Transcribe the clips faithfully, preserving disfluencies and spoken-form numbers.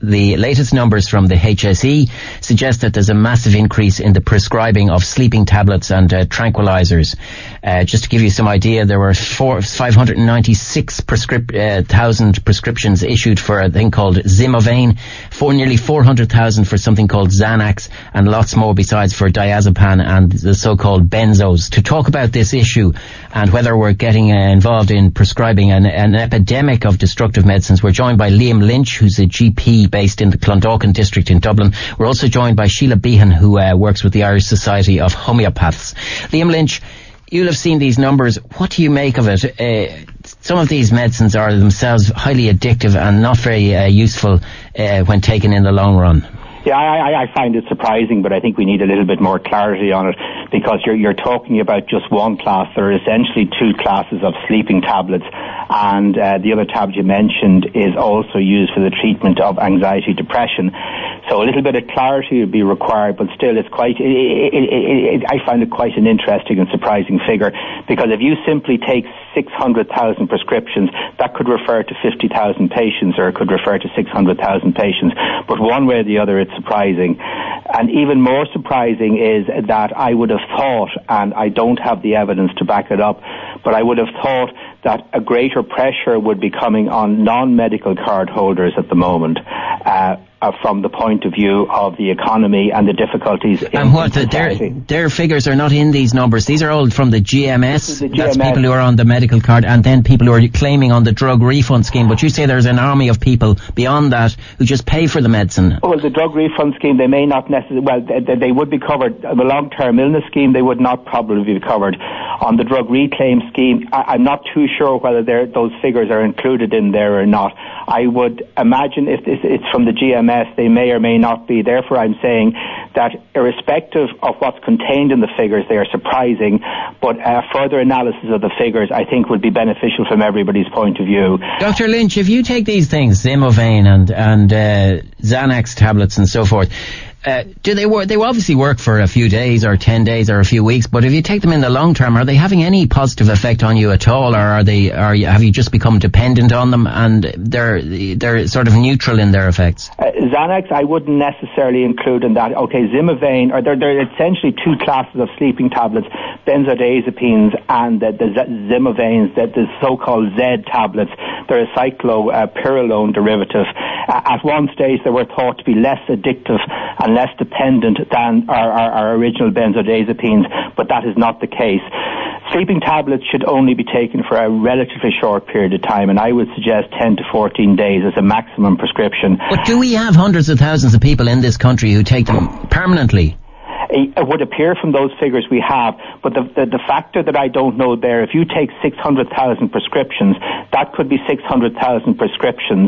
The latest numbers from the H S E suggest that there's a massive increase in the prescribing of sleeping tablets and uh, tranquilizers. Uh, just to give you some idea, there were four, five hundred ninety-six prescrip- uh, thousand prescriptions issued for a thing called Zimovane, for nearly four hundred thousand for something called Xanax, and lots more besides for diazepam and the so-called benzos. To talk about this issue and whether we're getting uh, involved in prescribing an, an epidemic of destructive medicines, we're joined by Liam Lynch, who's a G P based in the Clondalkin district in Dublin. We're also joined by Sheila Behan, who uh, works with the Irish Society of Homeopaths. Liam Lynch, you'll have seen these numbers. What do you make of it? Uh, some of these medicines are themselves highly addictive and not very uh, useful uh, when taken in the long run. Yeah, I, I find it surprising, but I think we need a little bit more clarity on it, because you're, you're talking about just one class. There are essentially two classes of sleeping tablets, and uh, the other tablet you mentioned is also used for the treatment of anxiety, depression. So a little bit of clarity would be required, but still it's quite, it, it, it, it, I find it quite an interesting and surprising figure, because if you simply take six hundred thousand prescriptions, that could refer to fifty thousand patients, or it could refer to six hundred thousand patients. But one way or the other, it's surprising. And even more surprising is that I would have thought, and I don't have the evidence to back it up, but I would have thought that a greater pressure would be coming on non-medical card holders at the moment, uh, uh, from the point of view of the economy and the difficulties in And what, in their, their figures are not in these numbers. These are all from the G M S. The G M S. That's people who are on the medical card, and then people who are claiming on the drug refund scheme. But you say there's an army of people beyond that who just pay for the medicine. Well, the drug refund scheme, they may not necessarily, well, they, they would be covered. The long-term illness scheme, they would not probably be covered. On the drug reclaim scheme, I, I'm not too sure whether those figures are included in there or not. I would imagine if it's, it's from the G M S, they may or may not be. Therefore, I'm saying that irrespective of what's contained in the figures, they are surprising, but uh, further analysis of the figures, I think, would be beneficial from everybody's point of view. Doctor Lynch, if you take these things, Zimovane and, and uh, Xanax tablets and so forth, Uh, do they work? They obviously work for a few days or ten days or a few weeks, but if you take them in the long term, are they having any positive effect on you at all, or are they? Are you, have you just become dependent on them and they're they're sort of neutral in their effects? Uh, Xanax, I wouldn't necessarily include in that. Okay, Zimovane, or they're, they're essentially two classes of sleeping tablets: benzodiazepines and the, the Zimovanes, the, the so-called Z tablets. They're a cyclopyrrolone derivative. Uh, at one stage, they were thought to be less addictive and less dependent than our, our, our original benzodiazepines, but that is not the case. Sleeping tablets should only be taken for a relatively short period of time, and I would suggest ten to fourteen days as a maximum prescription. But do we have hundreds of thousands of people in this country who take them permanently? It would appear from those figures we have, but the, the, the factor that I don't know there, if you take six hundred thousand prescriptions, that could be six hundred thousand prescriptions,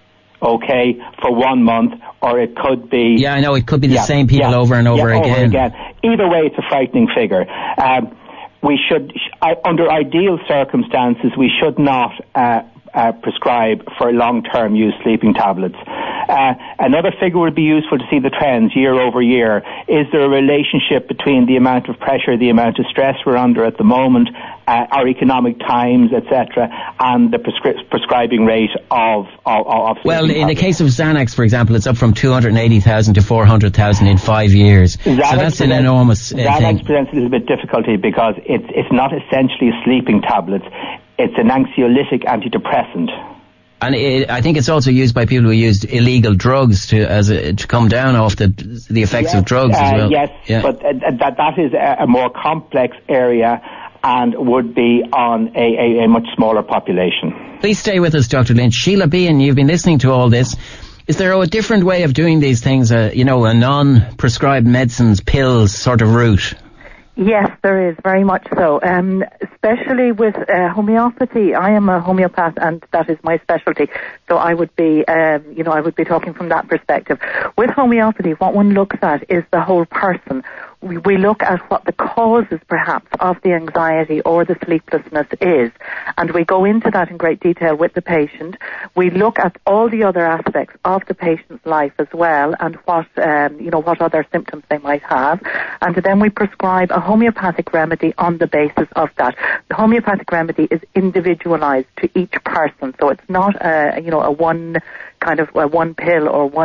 okay, for one month, or it could be... Yeah, I know, it could be the yeah, same people yeah, over and over, yeah, again. over again. Either way, it's a frightening figure. Um, we should, I, under ideal circumstances, we should not uh, uh, prescribe for long-term use sleeping tablets. Uh, another figure would be useful to see the trends year over year. Is there a relationship between the amount of pressure, the amount of stress we're under at the moment, uh, our economic times, et cetera, and the prescri- prescribing rate of of, of Well, in tablets. the case of Xanax, for example, it's up from two hundred eighty thousand to four hundred thousand in five years. Xanax so that's an presents, enormous uh, Xanax thing. presents a little bit difficulty because it's it's not essentially a sleeping tablet. It's an anxiolytic antidepressant. And it, I think it's also used by people who use illegal drugs to as a, to come down off the the effects yes, of drugs uh, as well. Yes, yeah. but uh, that that is a, a more complex area and would be on a, a, a much smaller population. Please stay with us, Doctor Lynch. Sheila Behan, you've been listening to all this. Is there a different way of doing these things, uh, you know, a non-prescribed medicines, pills sort of route? Yes, there is, very much so. Um, especially with uh, homeopathy. I am a homeopath and that is my specialty. So I would be, um, you know, I would be talking from that perspective. With homeopathy, what one looks at is the whole person. We, we look at what the causes, perhaps, of the anxiety or the sleeplessness is. And we go into that in great detail with the patient. We look at all the other aspects of the patient's life as well and what, um, you know, what other symptoms they might have. And then we prescribe a homeopathic remedy on the basis of that. The homeopathic remedy is individualized to each person. So it's not a, you know, a one kind of a one pill or one